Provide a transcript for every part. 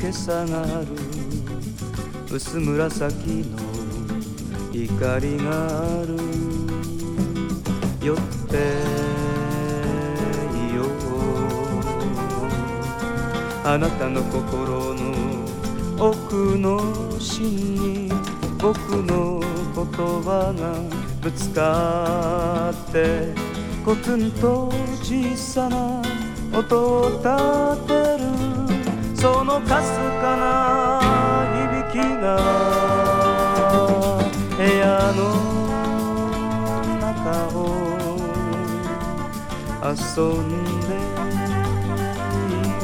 け下がる薄紫の光がある。寄っていようあなたの心の奥の芯に僕の言葉がぶつかってコツンと小さな音を立てる。そのかすかな響きが部屋の中を遊んでいる。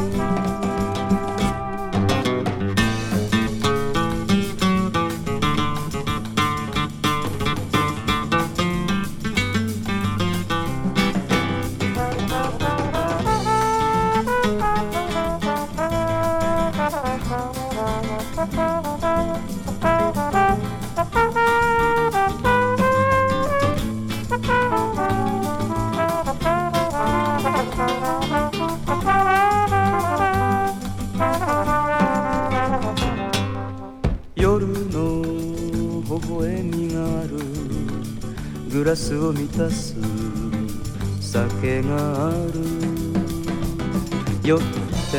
夜の微笑みがあるグラスを満たす酒がある。寄って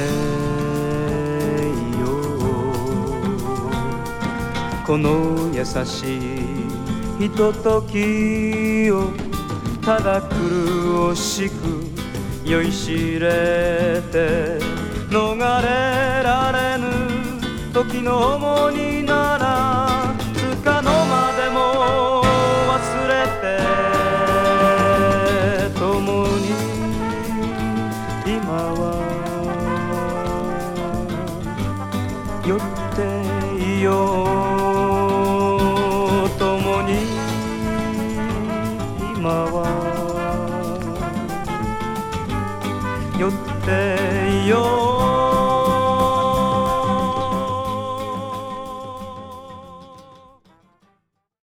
いようこの優しいひとときをただ苦しく酔いしれて逃れられぬ時の重荷ならつかの間でも忘れて共に今は寄っていよう共に今は寄っていよう